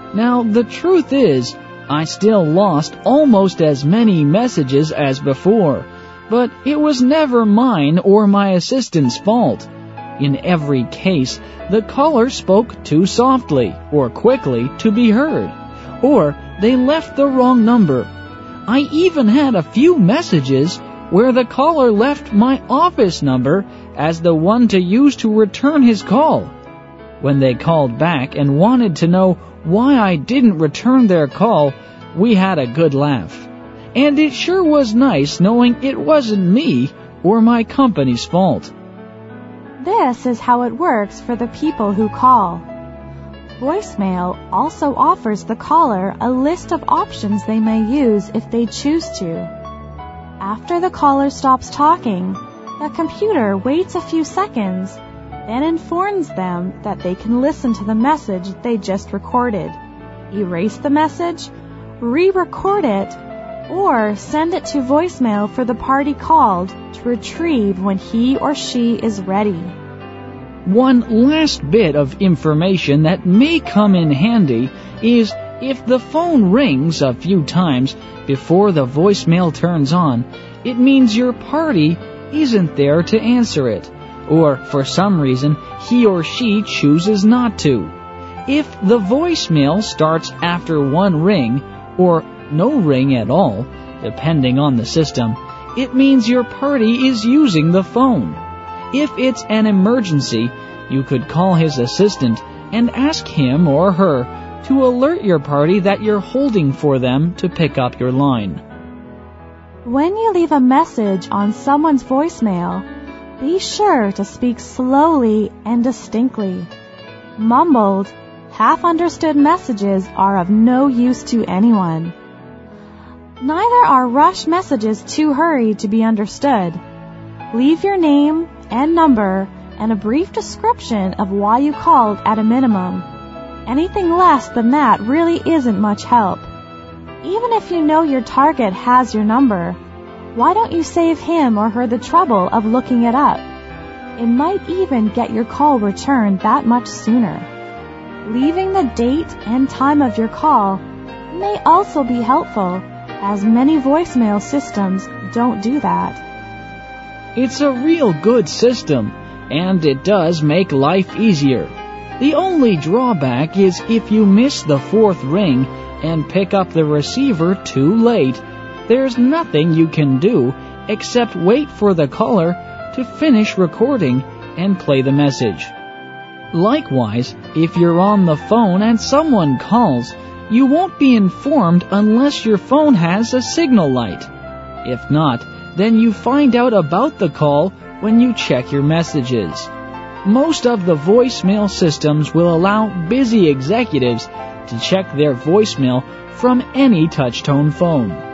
Now, the truth is, I still lost almost as many messages as before, but it was never mine or my assistant's fault. In every case, the caller spoke too softly or quickly to be heard, or they left the wrong number. I even had a few messages where the caller left my office number as the one to use to return his call. When they called back and wanted to know why I didn't return their call, we had a good laugh. And it sure was nice knowing it wasn't me or my company's fault. This is how it works for the people who call. Voicemail also offers the caller a list of options they may use if they choose to. After the caller stops talking, the computer waits a few seconds, then informs them that they can listen to the message they just recorded, erase the message, re-record it, or send it to voicemail for the party called to retrieve when he or she is ready. One last bit of information that may come in handy is if the phone rings a few times before the voicemail turns on, it means your party isn't there to answer it, or for some reason he or she chooses not to. If the voicemail starts after one ring, or no ring at all, depending on the system, it means your party is using the phone. If it's an emergency, you could call his assistant and ask him or her to alert your party that you're holding for them to pick up your line. When you leave a message on someone's voicemail, be sure to speak slowly and distinctly. Mumbled, half-understood messages are of no use to anyone. Neither are rushed messages too hurried to be understood. Leave your name and number and a brief description of why you called at a minimum. Anything less than that really isn't much help. Even if you know your target has your number, why don't you save him or her the trouble of looking it up? It might even get your call returned that much sooner. Leaving the date and time of your call may also be helpful, as many voicemail systems don't do that. It's a real good system, and it does make life easier. The only drawback is if you miss the fourth ring and pick up the receiver too late, there's nothing you can do except wait for the caller to finish recording and play the message. Likewise, if you're on the phone and someone calls, you won't be informed unless your phone has a signal light. If not, then you find out about the call when you check your messages. Most of the voicemail systems will allow busy executives to check their voicemail from any touch-tone phone.